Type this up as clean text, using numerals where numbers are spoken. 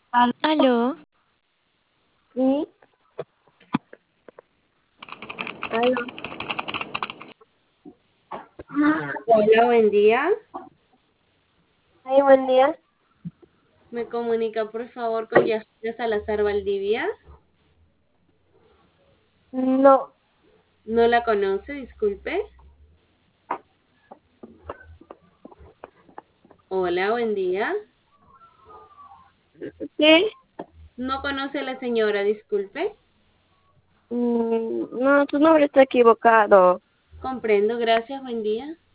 Aló, Sí, aló. Hola, buen día. Ay, buen día. Me comunica por favor con Yasmina Salazar Valdivia. No, No la conoce, disculpe. Hola, buen día. ¿qué? No conoce a la señora, disculpe. No, tu nombre está equivocado. Comprendo, gracias, buen día.